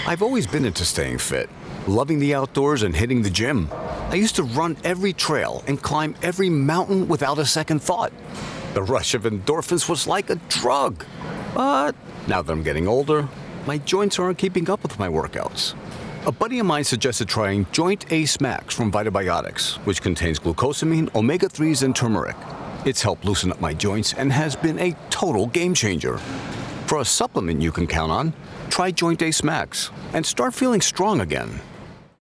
I've always been into staying fit, loving the outdoors and hitting the gym. I used to run every trail and climb every mountain without a second thought. The rush of endorphins was like a drug. But now that I'm getting older, my joints aren't keeping up with my workouts. A buddy of mine suggested trying Joint Ace Max from Vitabiotics, which contains glucosamine, omega-3s, and turmeric. It's helped loosen up my joints and has been a total game changer. For a supplement you can count on, try Joint Ace Max and start feeling strong again.